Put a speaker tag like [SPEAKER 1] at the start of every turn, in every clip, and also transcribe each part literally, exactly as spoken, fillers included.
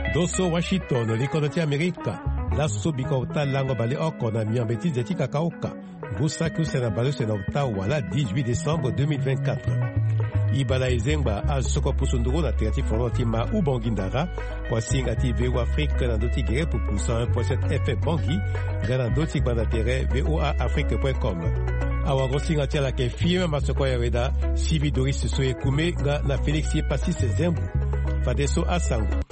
[SPEAKER 1] Doso Washington, likodoti Amerika. Lasso bikota lango bale oko na miambeti zeti kakaoka. Gusa kusena balo sena uta wala dix-huit décembre deux mille vingt-quatre. Ibala ezengba azoko pusunduru na teati foroti ma ubongindara kwa singa ti V O Afrique na doti gere pour cent un point sept F M Bangi gana doti banda tere V O A Afrique point com. Awa gosinga tia la ke firme masoko ya weda Sibi Doris Soye Kume nga na Félix Passis Zembu. Fadeso Asango.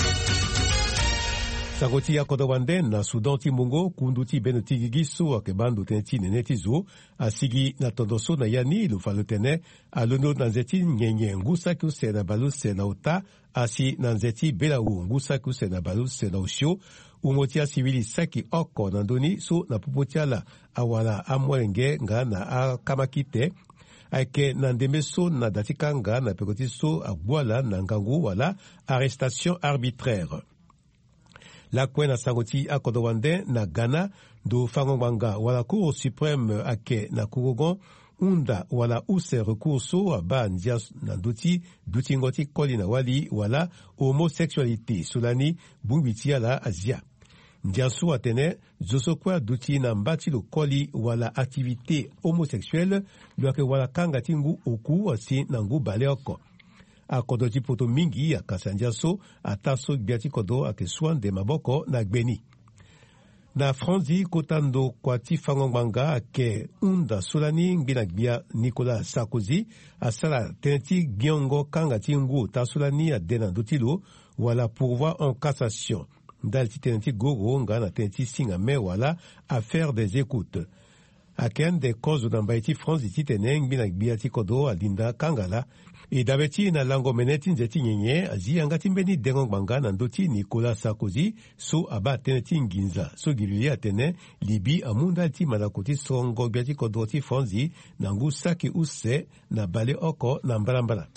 [SPEAKER 1] Sangoti ya kodowande na Sudan ti Mungo kunduti benoti gigiso akebandu tenti neneti zo asigi na tondoso na yani lufalotene alono na nzeti nyenye ngusa kuse na baluse na uta asi na nzeti belawu ngusa kuse na baluse na usho umotia sivili saki oko na ndoni so na pupotiala awala amwenge nga na akamakite ake na ndemeso na datikanga na pekotiso agwala na ngangu wala arrestation arbitraire. La kwena sangoti akodowande na Ghana do fangongwanga wala Cour suprême ake na Kugogon unda wala use recurso aba ndia na duti duti ngoti koli na wali wala homosexualité sulani bumbiti la Asia. Ndia su atene zoso kwa duti na mbati lo koli wala activité homosexuelle luake wala kanga tingu oku asi nangu baleoko. A kodo ti poto mingi ya kasandiaso ataso biati kodo ake swan de maboko na gbeni. Na Franzi kotando kwa ti fangongwanga ake unda solani ngbina gbia Nicolas Sarkozy asala teneti giongo kanga ti ngu ta solani a dena dotilo wala pourvoi en cassation. Dal ti teneti gogo nga na teneti singa me wala affaire des écoutes. Aken de cause d'ambaiti Franzi ti tene ngbina gbia ti kodo alinda kangala. E dabeti na lango meneti nzeti nyenye azi angati mbeni dengong banga na ndoti Nicolas Sarkozy so aba teneti nginza so gilili atene libi amunda ti malakoti songo biati kodoti Franzi na ngu saki use na bale oko na mbalambala.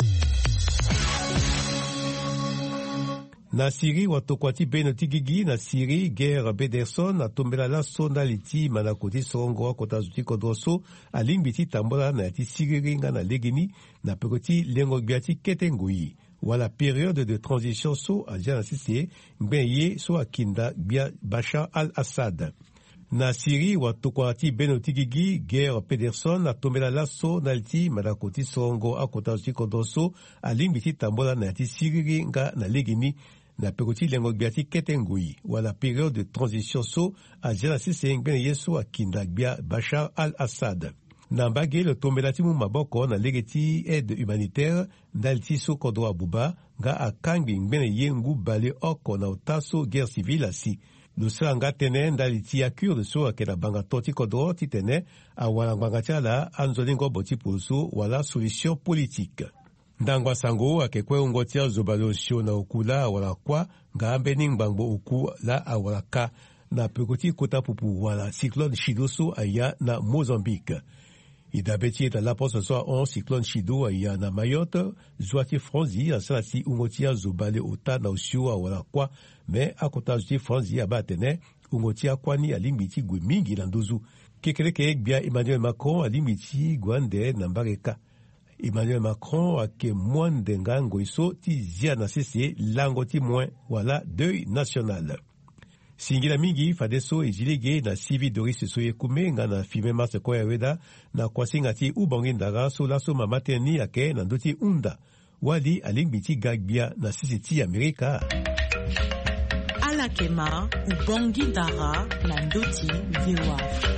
[SPEAKER 1] Na Syrie watokwati benoti gigi na Syrie guerre Bederson na tombela la sonda liti manakoti songo kota zuti kodoso alimbiti tambola na ti Syrie na legini na pekoti lengo biati ketengui wala période de transition so aja sisi ngbenye so akinda bia Bashar al-Assad. Na Syrie watokwati benoti gigi guerre Bederson na tombela la sonda liti manakoti songo akota zuti kodoso alimbiti tambola na ti Syrie na legini na pekoti lengo biati ketengui wala période de transition so a jela sisi ngben yeso akinda bia Bashar al-Assad. Na mbage le tombelati mu maboko na legeti aide humanitaire ndalti so kodo abuba nga akangi ngben yengu bale oko na utaso guerre civile asi. Lusra nga tene ndaliti akure so akena banga toti kodo titene a wala nganga chala anzolingo boti pulso wala solution politique. Ndangwa sango akekwe ungotia zobalosio na okula wala kwa nga ambeni ngbango oku la awalaka na pekoti kota pupu wala cyclone Chidoso aya na Mozambique. Idabeti eta la posa soa on cyclone Chido aya na Mayotte zwati Franzi asalasi ungotia zobale ota na osio wala kwa me akota zwati Franzi abatene ungotia kwani alimbiti gwe mingi na ndozu. Kekeleke ekbia Emmanuel Macron alimbiti gwande na mbareka. Emmanuel Macron ake mwan dengango iso ti zia na sese lango ti mwen wala deuil national. Singila mingi fadeso ejilege na Sibi Doris Soye Kume nga na fime mase kwa weda na kwa singa ti ubangindara so laso mamateni ake na ndoti unda wali alingbiti gagbia na sisi ti Amerika.
[SPEAKER 2] Alakema ubangindara na ndoti viwa.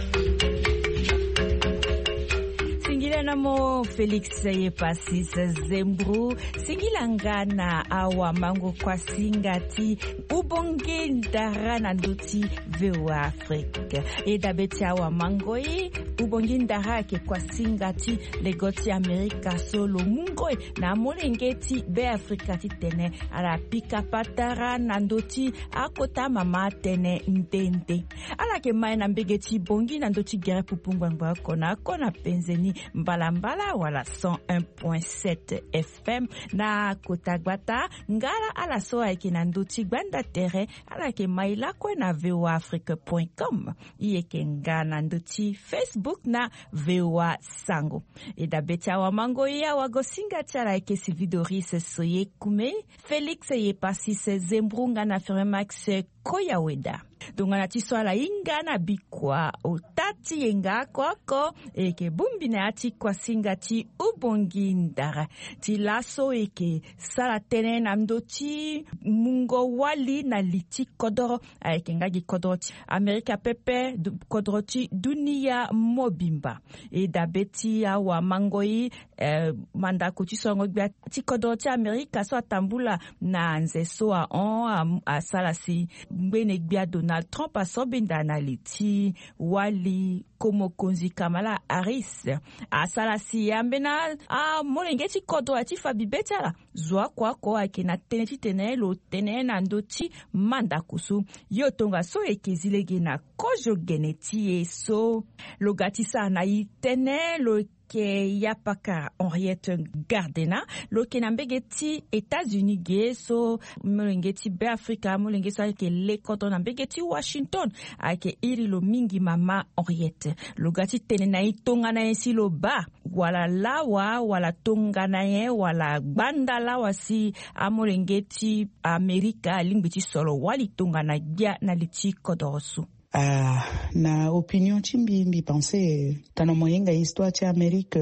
[SPEAKER 3] Namo Félix ye Passis Zembru singilangana awa mango kwa singati ubonge ndara na nduti V O A Afrique e dabeti awa mango yi ubonge ndara ke kwa singati legoti Amerika solo mungo na molengeti be Afrika titene ala pika patara na nduti akota mama tene ntente ala ke mai na mbegeti bongi na nduti gere pupungwa ngwa kona kona penzeni Mbalambala wala cent un point sept F M na Kotagwata ngala ala so ayeke na ndoti gbanda tere ala ke maila kwe na v o a afrique point com iyeke nga na ndoti Facebook na V O A Sango e da beti awa mango ya wagosinga tiara eke si vidoris soye kume Felix ye pasi se zembrunga na Firmax Koyaweda dongana ti so ala inga na bikwa o tati yenga koko eke bumbi na ati kwa singa ti ubongi ndara ti laso eke sala tene na mdoti mungo wali na liti kodoro eke ngagi kodoro ti Amerika pepe kodoro ti dunia mobimba e da beti awa mangoi eh, manda kuti songo gbia ti kodoro ti Amerika so atambula na nze so a on a, a sala si mbene gbia Donald Trump a sobinda na liti wali komo konzi Kamala Harris a sala si ambena a molenge ti kodro ti fabi betala zwa kwa ko ake na tene ti tene lo tene na ndoti manda kusu yo tonga so eke zilege na kojo geneti e so lo gatisa na i tene lo ke yapaka Henriette Gardena lo ke na mbegeti États-Unis ge so molengeti be Afrika molenge so ke le koto na mbegeti Washington ake iri lo mingi mama Henriette lo gati tene na itonga na ensi lo ba wala lawa wala tonga na ye wala gbanda lawa si amolengeti Amerika lingbiti solo wali tonga na gia na liti kodorosu.
[SPEAKER 4] Uh, na opinion chimbi mbi pense tano moyenga histoire ti Amérique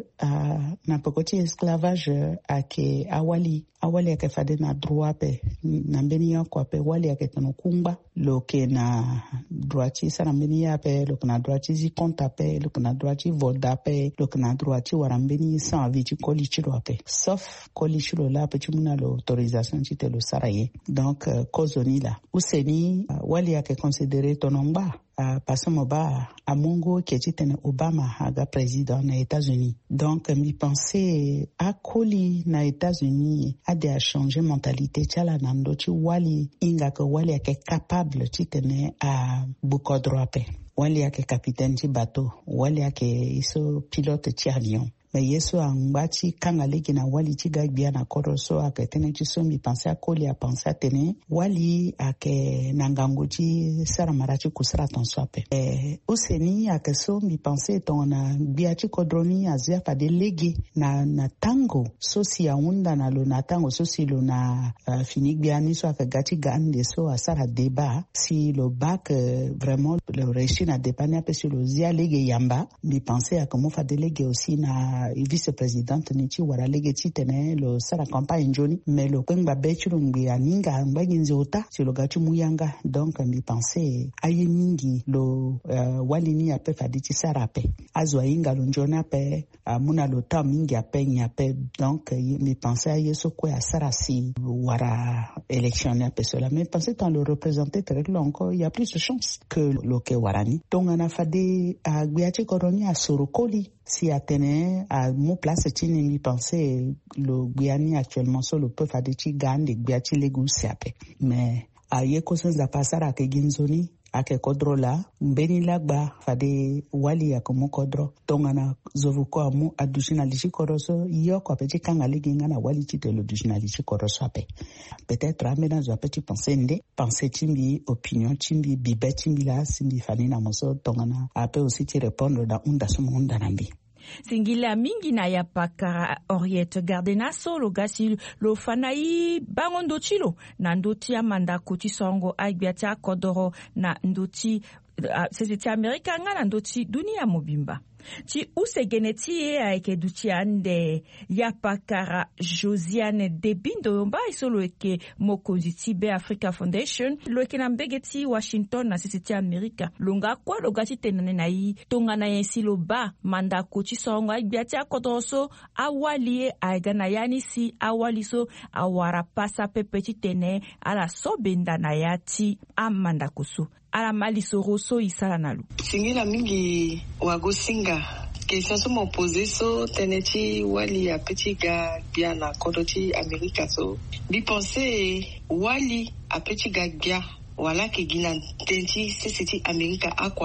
[SPEAKER 4] uh, na pokoti esclavage ake awali awali ake fade na droit pe na mbeni ya kwa pe wali ake tano kumba loke na droit ti sana mbeni ya pe loke na droit ti zi konta pe loke na droit ti voda pe loke na droit ti wara mbeni san vi ti koli chilo pe sauf koli chilo la pe chimuna lo autorisation ti te lo saraye donc uh, kozoni la useni uh, wali ake considéré tono mba Uh, pasamo ba a mongo keti tene Obama aga président na États-Unis donc mi pensé a koli na États-Unis a de a changer mentalité tiala nando ti wali inga ke wali ake capable ti tene a bukodro pe wali ake capitaine ti bateau wali ake iso pilote ti avion me yeso angbachi kanga legi na wali ti gagbia na koro so ake tene ti so mi pense a koli a pense a tene wali ake nangango ti sara mara ti kusara ton so ape e useni ake so mi pense ton na gbia ti kodroni azia fa de legi na na tango so si a unda na lo na tango so si lo na uh, fini gbia ni so ake gati gande so a sara débat si lo bac uh, vraiment le réussi na dépania pe si lo zia legi yamba mi pense a comment fa de legi aussi na vice-présidente ni ti wara lege ti tene lo sara campagne njoni mais lo kwengba bechi lo ngbi aninga ngbangi nzota ti lo gati muyanga donc mi pense aye mingi lo uh, wali ni ape fadi ti sara pe azwa inga lo njona pe uh, muna lo ta mingi ape nya pe donc uh, mi pense aye so kwe a sara si wara élection ape cela mais pense tant le représenter très longo il y a plus de chance que lo ke warani donc ana fadi a gbiati koroni a sorokoli si atene a mo place tini mi pense lo gbiani actuellement so lo peut faire de ti gande gbiati legu siape mais a ye cosens da pasara ke ginzoni ake kodro la mbeni lagba fade wali ya komo kodro tongana zovuko amu adushina lichi koroso yoko apeti kanga liginga na wali ti de lo dushina lichi koroso ape peut-être amena zo apeti penser nde penser timbi opinion timbi bibe timbi la simbi fani na moso tongana ape aussi ti répondre da unda sumo unda nambi
[SPEAKER 3] singila mingi na ya paka Henriette Gardena so lo gasi lo fanai bango ndochilo na ndoti amanda kuti songo agbiata kodoro na ndoti uh, sesi Amerika nga na ndoti dunia mobimba ti usegeneti e aike duti ande ya pakara Josiane Debindo yomba isolo eke mokonzi ti be Africa Foundation lo eke na mbegeti Washington na sisi ti Amerika longa kwa lo gati tenane na i tonga na yensi lo ba manda koti songo agbiati akoto so awali e aiga na yani si awali so awara pasa pepe ti tene ala so benda na ya ti amanda kusu ala mali soro so isala nalu
[SPEAKER 5] singila mingi wagosinga question so mo poser so teneti wali a petit gars bien na kodoti America so bi penser wali a petit gars bien wala ke ginan tenti c'est America akwape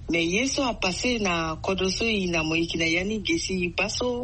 [SPEAKER 5] mais yeso a passé na kodoso ina moiki na yani gesi baso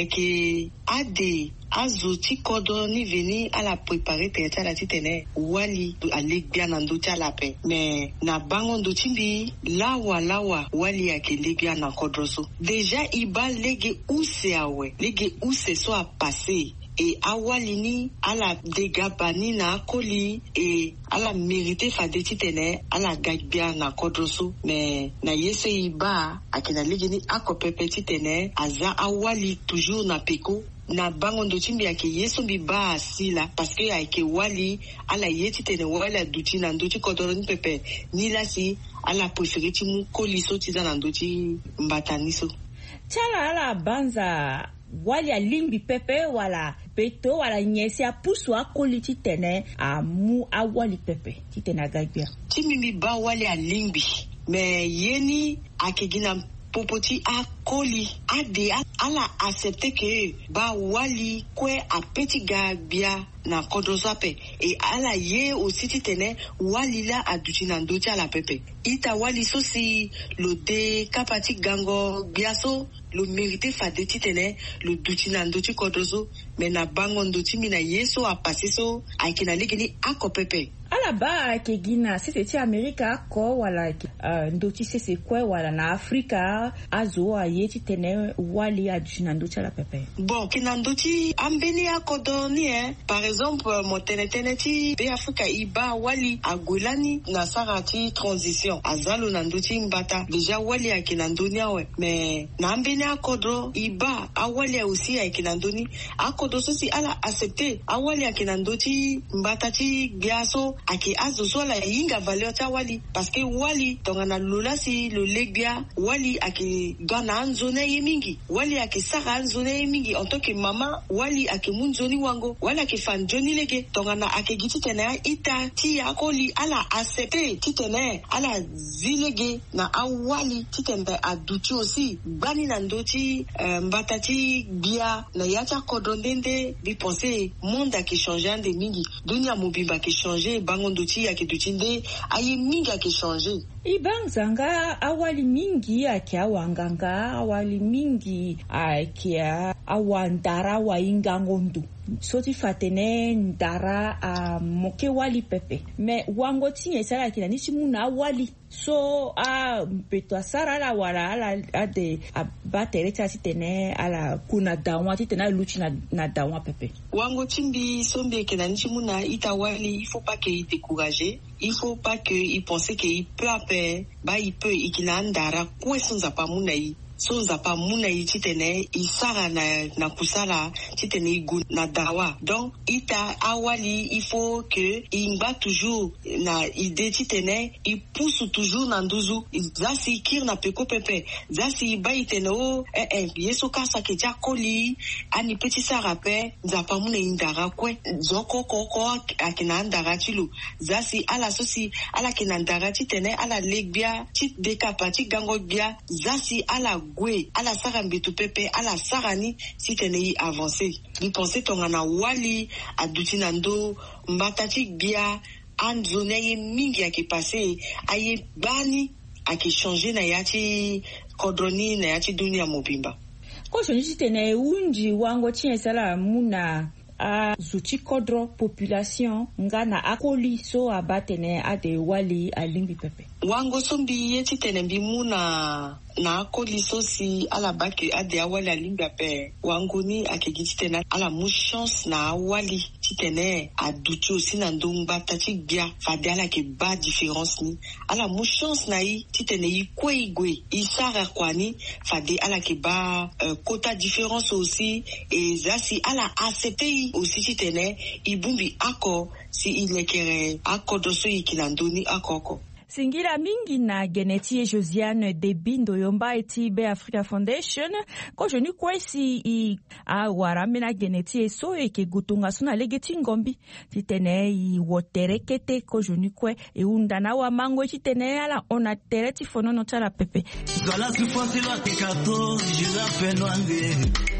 [SPEAKER 5] aike ade azuti kodo ni veni ala préparer tete la titene wali aleg bien na ndocha la pe mais na bango ndochimbi lawa lawa wali akele bien na kodoso déjà iba lege use awe lege use so a passé et awalini ala degabani na koli et ala mérité fade titene ala gagbia na kodroso mais na yeso iba akina legeni akopepe titene aza awali toujours na peko na bango ndochimbi yake yeso biba asila parce que yake wali ala yeti tene wala duti na ndochi kodoroni pepe nila si ala préféré timu koliso tiza na ndochi mbataniso
[SPEAKER 3] chala ala banza wali alimbi pepe wala peto wala nyesi apusu akoli titene amu awali pepe titene agagbia
[SPEAKER 5] timimi ba wali alimbi mais yeni akegina popoti akoli ade ala accepter que ba wali kwe a petit gagbia na kodosape et ala ye aussi titene wali la aduti na ndocha la pepe ita wali so si lo de kapati gango biaso lo mérité fade titene lo duti na ndochi kodoso mais na bango ndoti mina yeso a passé so akina ligini akopepe
[SPEAKER 3] ala ba ke gina sisi ti Amerika ko wala uh, ndochi sisi kwe wala na Afrika azo a ye titene wali aduti na ndocha la pepe
[SPEAKER 5] bon kina ndochi ambeni akodoni eh par exemple moteneteneti be Afrika iba wali agulani na sarati transition azalo na ndochi mbata déjà wali akina ndonia we mais na ambeni akodo iba awali aussi akina ndoni akodo so si ala accepter awali akina ndochi mbata ti biaso ake azozo la yinga valeur ta wali parce que wali tongana lola si lo legbia wali ake dona anzone yemingi wali ake sara anzone yemingi en tant que maman wali ake munzoni wango wali ake fan joni lege tongana ake giti tena ita ti akoli ala accepter titene ala zilege na awali titende aduti aussi bani na ndoti uh, mbatati bia na yacha kodondende bi penser monde ake changer de mingi dunia mobimba ke changer bango ndoti ake dutinde aye mingi ake changer
[SPEAKER 3] ibangzanga awali mingi ake awanganga awali mingi ake awandara wa ingangondu soti fatene ndara a moke wali pepe me wango tinye sara kina nisimuna wali so a mpeto asara la wala ala ade abatere tati tene ala kuna dawa titena luchi na, na dawa pepe
[SPEAKER 5] wango timbi sombe kina nisimuna ita wali il faut pas que il décourager il faut pas que il pense que il peut après ba il peut ikina ndara kwesonza pamuna yi sonza pa muna ititene isara na na kusala titene igu na dawa donc ita awali il faut que imba toujours na idée titene il pousse toujours na nduzu zasi kir na peko pepe zasi ba itene o eh eh yeso kasa ke jakoli ani petit sara pe nzapa muna indara kwe zoko koko akina ndara chilu zasi ala sosi ala kinandara titene ala legbia tit dekapati gango bia zasi ala gwe ala sara mbetu pepe ala sara ni si tenei avancer ni penser tongana wali aduti na ndo mbatati bia anzone ye mingi ake passé aye bani ake changer na yati kodroni na yati dunia mobimba
[SPEAKER 3] ko shonji tene unji wango chiesala muna a zuti kodro population ngana akoli so abatene ade wali alimbi pepe
[SPEAKER 5] wango sombi yeti tene bimuna na akoli so si ala bake ade awali alimbi pe wango ni akegiti tena ala mu chance na awali titene aducho si na ndumba tati bia fade ala ke ba différence ni ala mu chance na yi titene yi kwe igwe isara kwani fade ala ke ba uh, quota différence aussi et zasi ala accepter aussi titene ibumbi ako si ilekere ako doso ikilandoni akoko
[SPEAKER 3] singira mingi na geneti Josiane Debindo yomba eti Be Africa Foundation ko joni kwesi i awara mena geneti so eke gutunga suna legeti ngombi titene i woterekete ko joni kwe e undana wa mango titene ala ona tereti fono no tala pepe
[SPEAKER 6] zala sifosi lo tikato jira penwange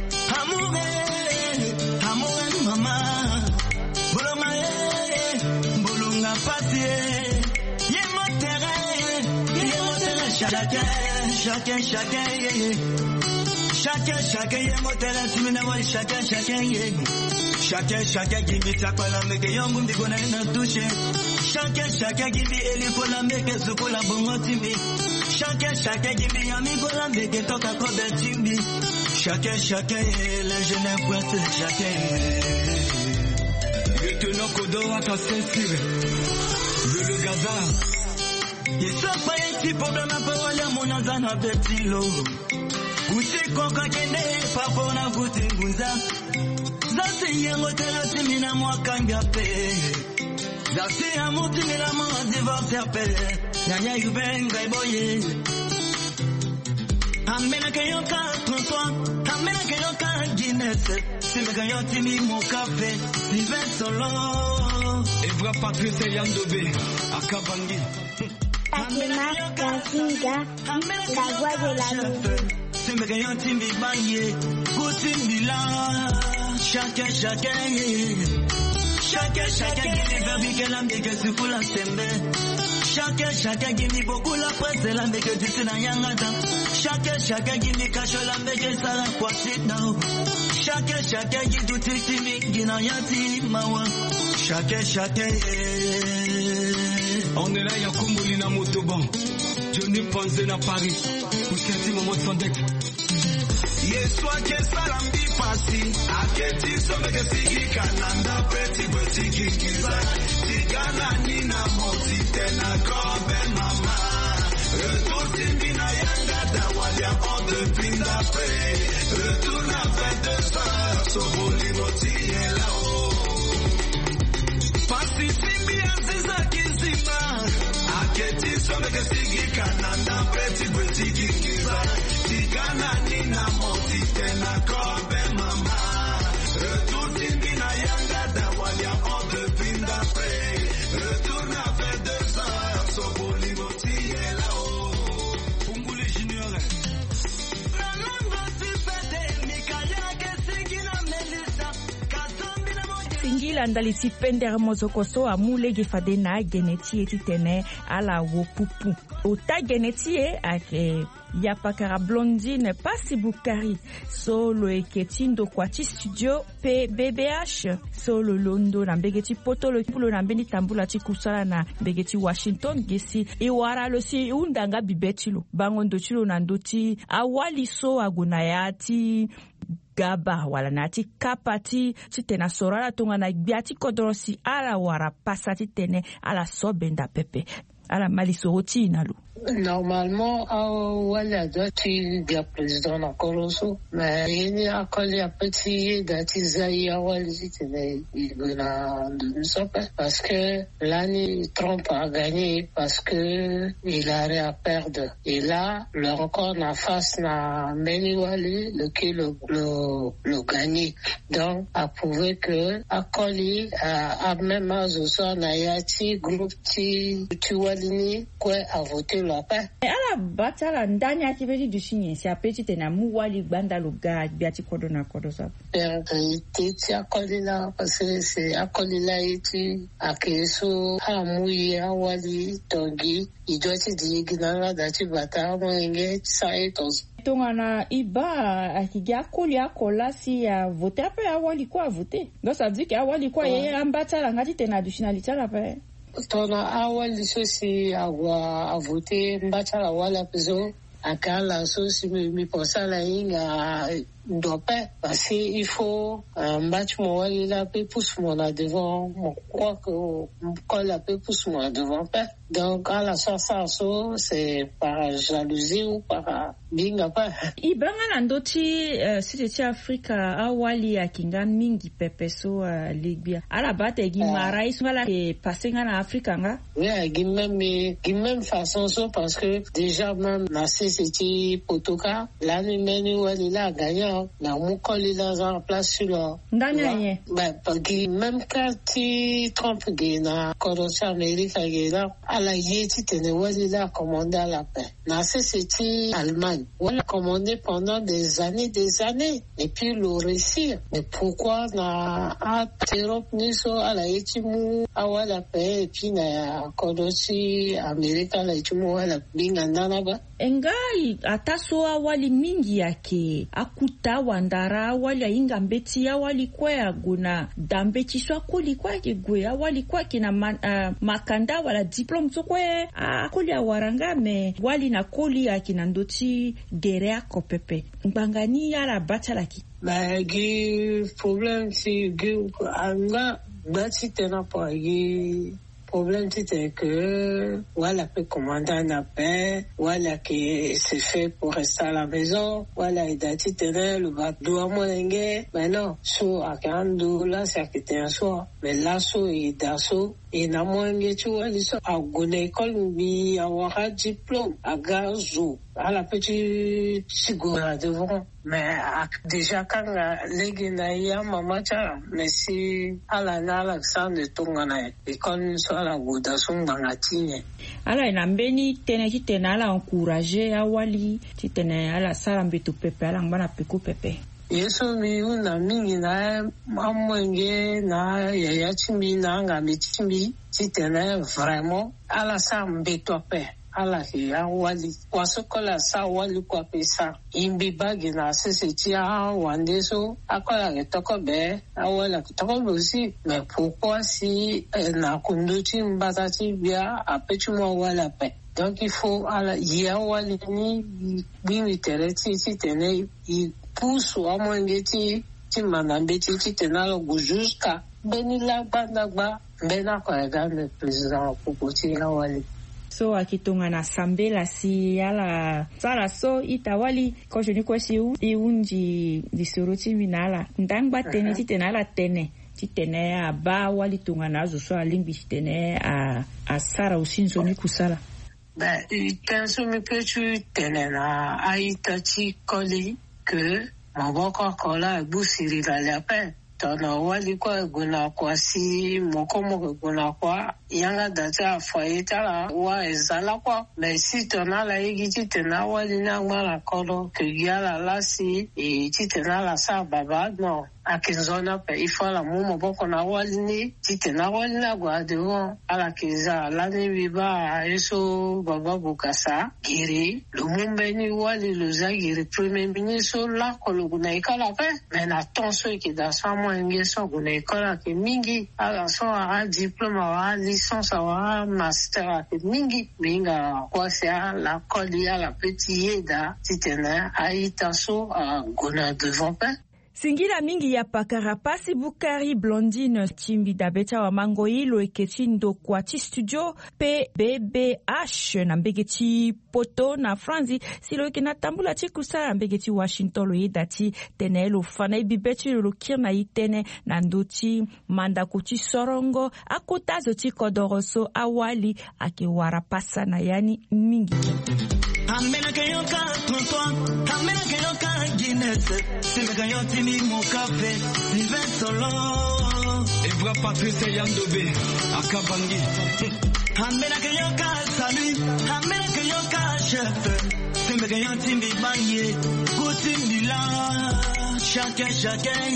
[SPEAKER 6] amuge amuge mama boloma e bolunga patie chacun, chacun, chacun, yeah, yeah. Chacun, chacun, yeah, motela, tu me n'avois, chacun, chacun, yeah. Chacun, chacun, qui vit sa kola, mais que yongu mbi kona ina touche. Chacun, chacun, qui vit eli kola, mais que su kola bongo timbi. Chacun, chacun, qui vit ami kola, mais que toka kobe timbi. Chacun, chacun, les jeunes pointes, chacun. Retenons Kodo à ta censure. Le le gaza. Il s'en pas un petit problème à parole à mon azan à Betilo. Usi koka kende, papa na kuti nguza. Zasi yango tela simina mwakanga pe. Zasi amuti mila mwa divorce ya pe. Nyanya yubenga iboye. Amena kayoka trente-trois, amena kayoka Guinness. Simeka yotimi mon café, Sylvain Solo. Evra Patrice Yandobe, Akabangi.
[SPEAKER 7] Akema Kasinga, la voix de la maison.
[SPEAKER 6] Simeka yotimi baye, Koutimbila. Chacun, chacun, chacun, chacun qui dit verbi que l'âme que c'est pour la sembe. Chacun, chacun qui dit beaucoup la presse de l'âme que tu sais dans Yangata. Chacun, chacun qui dit cache l'âme que ça la poissette now. Chacun, chacun qui doute timide qui n'a yati mawa. Chacun, chacun.
[SPEAKER 8] On est là, y'a Kumbulina Motoban. Johnny Panzen à Paris. Où c'est mon mot sans deck.
[SPEAKER 9] Yeswa ke salambi pasi aketi someke sigika nanda peti botiki kiza tigana nina moti tena kobe mama retour timbina yanga dawalia on de pinda pe retour na vingt-deux heures soboli moti elao pasi simbi aziza kizima aketi someke sigika nanda peti botiki kiza tigana nina moti tena kobe mama retour timbina yanga dawalia on de pinda pe retour na vingt-deux heures soboli moti elao Funguli Junior
[SPEAKER 3] Singila ndaliti pender mozokoso amulege fadena geneti etitene ala wopupu. Ota geneti ake yapakara blondine pasi bukari solo eketindo kwati studio P B B H solo londo na mbegeti potolo pulo na mbeni tambula ti kusala na mbegeti Washington gesi iwara lo si undanga bibetilo bangondo chilo na ndoti awali so agunayati gaba wala nati kapati titena sorala tonga na biati kodrosi ala wara pasati tene ala sobenda pepe ala malisoti nalu.
[SPEAKER 10] Normalement, wala dati dia président na Koloso, mais yeni akoli apeti dati zai awali tene iguna ndusope parce que l'année Trump a gagné parce que il a rien à perdre. Et là, le record na face na Meni Wali, lequel le, le, le gagné. Donc, a prouvé que akoli a même azoso na yati groupe ti ti walini quoi a voté la paix.
[SPEAKER 3] Ala batala ndani akibedi dushini si apeti tena muwali gbanda luga biati kodo na kodo sa.
[SPEAKER 10] Réalité ti akolila parce que c'est akolila iti akeso amuyi awali tongi idoti diginanga dati bata mwenge saetos.
[SPEAKER 3] Tongana iba akigia koli akola si a voter après awali quoi voter. Donc ça veut dire qu'awali quoi yeye ambatala ngati tena dushina litala pa.
[SPEAKER 10] Tona awali sosi awa avote mbachala wala pezo akala sosi mi posala inga ndope parce qu'il faut un match moi là peut pousser moi devant moi crois que quand la peut pousser moi devant pas donc à la ça so c'est par jalousie ou par binga pas
[SPEAKER 3] ibanga na ndoti site ti Afrika awali akinga mingi pepeso ligbia ala bate gi marais ngala ke pasenga na Afrika nga
[SPEAKER 10] oui gi même gi même façon so parce que déjà même na c'était potoka l'année meni wali là gagné là, na mukoli dans en place sur là.
[SPEAKER 3] Ndanya.
[SPEAKER 10] Ben, parce que même quand tu Trump gena, corruption Amérique gena, à la yeti tene wali là commandé à la paix. Na c'était Allemagne. On a commandé pendant des années, des années. Et puis le réussir. Mais pourquoi na a Europe ni so à la yeti mu à la paix et puis na corruption Amérique à la yeti mu à la binga nana ba.
[SPEAKER 3] Engai ataso awali mingi yake akuta wandara awali ainga mbeti awali kwa ya guna dambeti swa kuli kwa ke gwe awali kwa kina man, uh, makanda wala diplome sokwe akuli awaranga me wali na koli akina ndoti gerea kopepe mbangani yala batalaki
[SPEAKER 10] ba gi problem si gi anga bati tena pa gi problème c'était que voilà peut commander un appel voilà que c'est fait pour rester à la maison voilà et dati tena le bateau à moyengue mais non so à quarante dollars c'est que t'es un soir mais là so et daso et na moyengue tu vois les so à gone école bi avoir un diplôme à gazo à la petite sigora devant mais déjà quand les guinéens maman cha mais si à la Alexandre tongana école so ala goda son bangatine
[SPEAKER 3] ala inambeni tena kitena ala encourager awali titena ala salambetu pepe ala ngana peku pepe
[SPEAKER 10] yeso mi una mingi na amwenge na yaya chimbi na ngami chimbi titena vraiment ala sambetu pepe ala ki awali wasokola sa wali kwa pesa imbi bagi na sisi tia wande so akola kitoko be awala kitoko bosi mais pourquoi si eh, na kunduti mbazati bia apechuma wala pe donc il faut ala ya wali ni bimi tereti ti tene i pusu amwengeti ti manambeti ti tenalo gujuska benila bandagba bena kwa gane president popoti awali
[SPEAKER 3] so akitunga na sambela si yala sala so itawali ko joni ko si iunji disoroti minala ndangba tene titenala tene titene aba wali tunga nazo so alimbi tene a a sara usinzo ni kusala
[SPEAKER 10] ba tenso mi pechu tene na aitachi koli que maboko kola busiri la pe tona wali kwa guna kwa si moko moko guna kwa yanga data faita la wa ezala kwa mais si tona la igiti tena wali na ngala kodo que yala la si e titena la sa baba no akinzona pe ifala mumo boko na wali ni titena wali na gwa dewo ala kiza la ni biba eso baba bukasa giri lumumbe ni wali luzagiri premier ministre la kolo guna ikala pe mais na tonso ki da sa ngeso guna ikola ke mingi ala so a diplôme a licence a master ke mingi minga kwasia la koli ala petit yeda titena aitaso a guna devant pe
[SPEAKER 3] Singila mingi ya pakarapasi Bukari Blondine Chimbi Dabeta wa Mangoi lo ekechindo kwa ti studio pe B B H na mbegeti poto na Franzi silo ekena tambula ti kusala mbegeti Washington lo yedati tene lo fana ibibeti lo kirna itene na ndoti manda kuti sorongo akutazo ti kodoroso awali ake warapasa na yani mingi
[SPEAKER 6] Amena que yo canto, amena que yo canto Guinness, si me cayo timi mon café, ni ven solo.
[SPEAKER 8] Evra Patrice Yandobe, Akabangi.
[SPEAKER 6] Amena que yo canto salut, amena que yo canto chef, si me cayo timi baye, coutim bila, chacun chacun,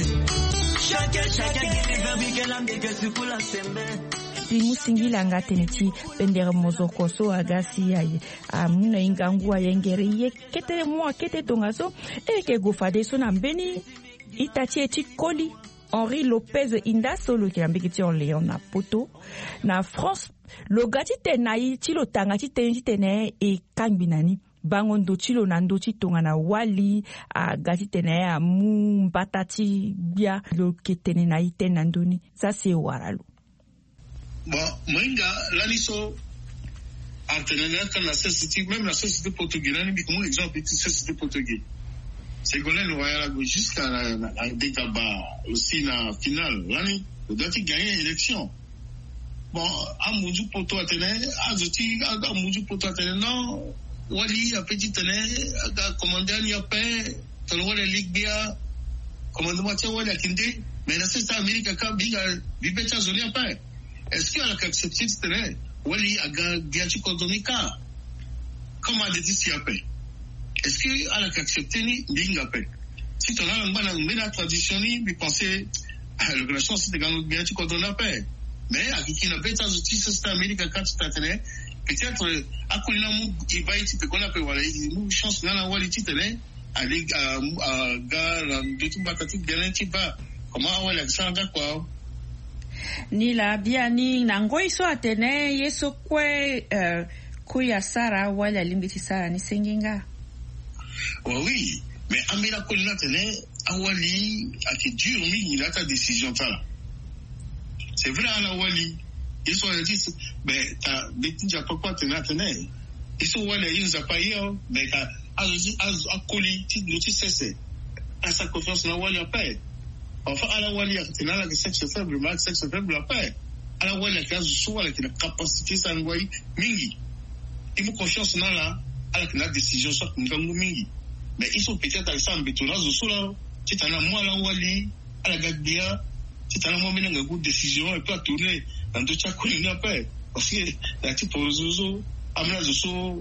[SPEAKER 6] chacun chacun qui ne veut bien que l'âme que sur la sembe.
[SPEAKER 3] Primu singila ngateneti pendere mozoko so agasi ya amuna ingangua yengere ye ketere mwa kete tongaso eke gofade so na mbeni itachi eti koli Henri Lopez inda solo ki ambekiti on Léon na poto na France lo gati tenai ti lo tanga ti teni tene e kangbinani bangondo chilo na ndo ti tonga na wali a gati tene a mu batati bia lo ketene na ite na ndoni ça c'est waralu.
[SPEAKER 11] Bon, Moinga, l'aniso, partenaire dans la société, même la société portugaise, mais comment exemple, la société portugaise. C'est qu'on est royal jusqu'à la débat aussi la finale. L'année, le doit gagner l'élection. Bon, à Moudou Poto Atene, à Zoti, à Moudou Poto Atene, non, Wali, à Petit Tene, à commander un yapé, ton wala ligbia commandement tia wala kinde mais na c'est Amérique ka binga bibecha zonia pa est-ce que ala accepter tene wali aga giachi kodonika comment a dit si après est-ce que ala accepter ni binga pa si ton ala ngana ngena tradition ni bi penser le relation c'est de gano giachi kodona pa mais akiki na beta justice c'est Amérique ka tene peut-être akolina mu ibaiti pe kona pe wala mu chance na wali tene ali a ga ndotu batatu garanti ba comment wala ksanga kwa
[SPEAKER 3] ni la biani na ngoi so atene yeso kwe uh, kuya sara wala limbiti sara ni senginga
[SPEAKER 11] oh, oui mais amira kolina tene awali aki dur mi il a ta décision tala c'est vrai ala wali ils ont dit mais ta betinja papa tena tene ils sont wala ils ont pas yo mais ta az akoli ti notice c'est à sa confiance na wali après enfin ala wali tena la sexe faible mal sexe faible après ala wali ka zo wala tena capacité sa ngoi mingi il confiance na la ala tena décision soit ngangu mingi mais ils sont peut-être à ça betona zo sola ti tana moi la wali ala gadia ti tana moi menanga good décision et pas tourner dans deux chaque ni après parce que la ti pour zo amna zo so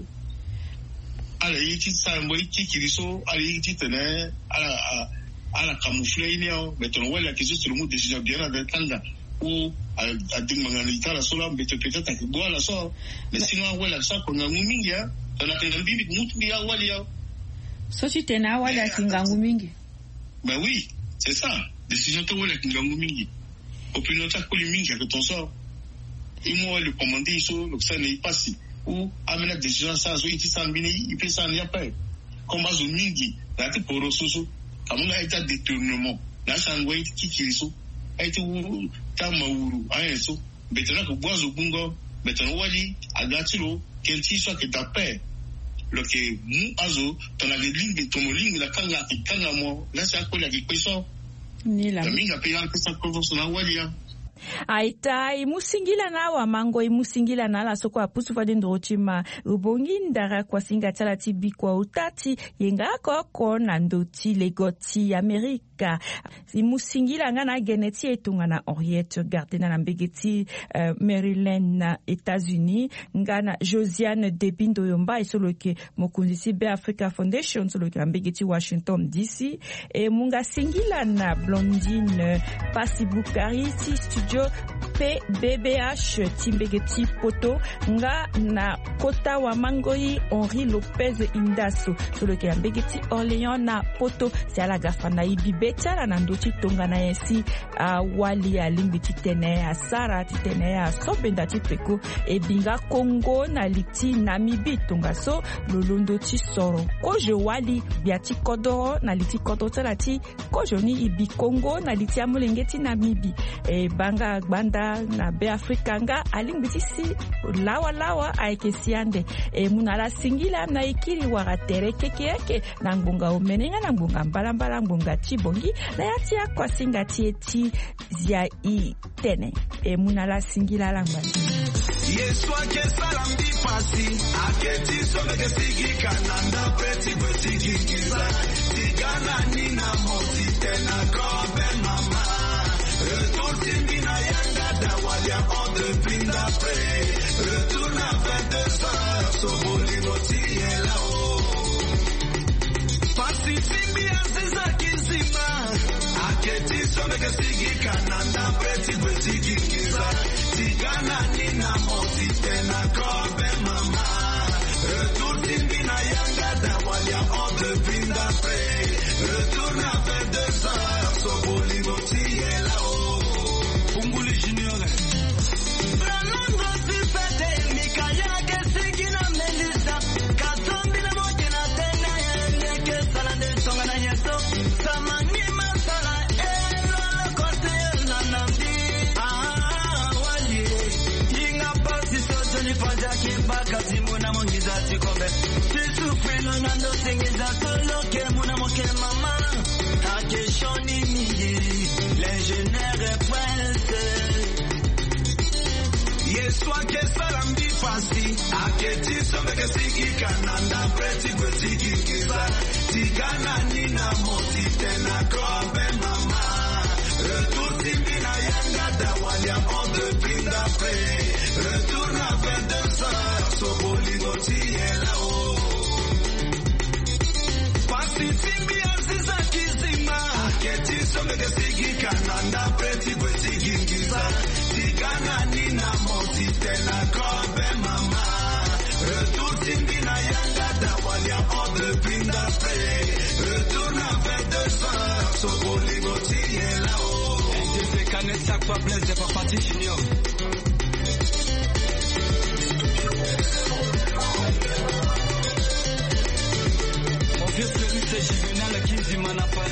[SPEAKER 11] ala yiti sa mo yiti kiriso ala yiti tene ala ala camoufler ni o beton wala que juste le mot décision bien à tanga ou à dingmanga itala sola beto peut-être que bola so mais sinon wala ça ko ngangu mingi ya tana tena bibi mutu ya wali ya
[SPEAKER 3] so tu tena wala kingangu mingi
[SPEAKER 11] ben oui c'est ça décision to wala kingangu mingi opinion ta ko mingi que ton sort il moi le commander so donc ça n'est pas si ou amena décision ça zo iti sambini il peut s'en y a pas comme azo mingi la ti poro soso amunga ita détournement la sangwe ti kiriso aiti wu ta mauru ayeso betana ko boazo bungo betana wali agatilo kenti so ke tape lo ke mu azo tona le ligne tomo ligne la kanga kanga mo la sa ko la ki peso
[SPEAKER 3] ni la
[SPEAKER 11] minga pe ya pesa ko na wali ya
[SPEAKER 3] aita imusingila na wa mango imusingila na la soko apusu fadi ndochima ubongi ndara kwa singa tala tibi kwa utati yenga ko ko na ndoti legoti Amerika imusingila ngana geneti etunga na Henriette Gardena na mbegeti uh, Maryland na États-Unis ngana Josiane Debindo Yomba isoloke mokunzi Be Africa Foundation soloke mbegeti Washington D C e munga singila na Blondine Pasibukari si studio P B B H Timbegeti Poto nga na kota wa mangoi Henri Lopez Indaso soloke mbegeti Orléans na Poto si ala gafana ibibeta la nandoti tonga na yesi uh, wali ya limbiti tene ya sara titene ya sobenda tipeko e binga Congo na liti Namibi tonga so lolondo ti soro kojo wali biati kodo na liti kodo talati kojo ni ibi Congo na liti amulengeti Namibi e banga gbanda na Be Africa nga alimbiti si lawa lawa aike siande e munala singila na ikiri waratere keke yake na ngbunga umenenga na ngbunga mbala mbala ngbunga chibongi na yati ya kwa singa tieti zia i tene e munala singila lamba
[SPEAKER 9] Yesu ake salambi pasi aketi someke sigi kananda preti bwesigi giza tigana nina moti tena kobe mama retourne mina yanga dawalia on depuis d'après retourne avec deux sœurs soboli moti là-haut pasi simbi asiza kizima aketi someke sigi kananda preti bwesigi giza tigana nina moti tena kobe mama retourne mina yanga dawalia on depuis d'après retourne avec deux sœurs soboli moti là-haut Unguli Junior Branando sifete mikayage singina melisa katombi na moja na tena yeke sala de tonga na yeso samani masala elo kote na nambi ah wali inga pasi soto ni fanja kibaka simuna mongiza tikombe sisu filo nando singiza toloke muna moke mama akeshoni mingi l'ingénieur est prince swake salambi pasi aketi someke siki kananda preti kwetiki kiza tigana nina moti tena kobe mama retour timbina yanga dawali avant de fin d'après retourne à vingt-deux heures so boligoti là-haut pasi timbi aziza kizima aketi someke siki kananda preti kwetiki kiza tigana nina moti tena kobe mama retour timbina yanga dawali avant de fin d'après retourne à vingt-deux heures so boligoti là-haut N D C Canet chaque fois blesse de Papa Junior mon vieux c'est Juvenal qui dit manapa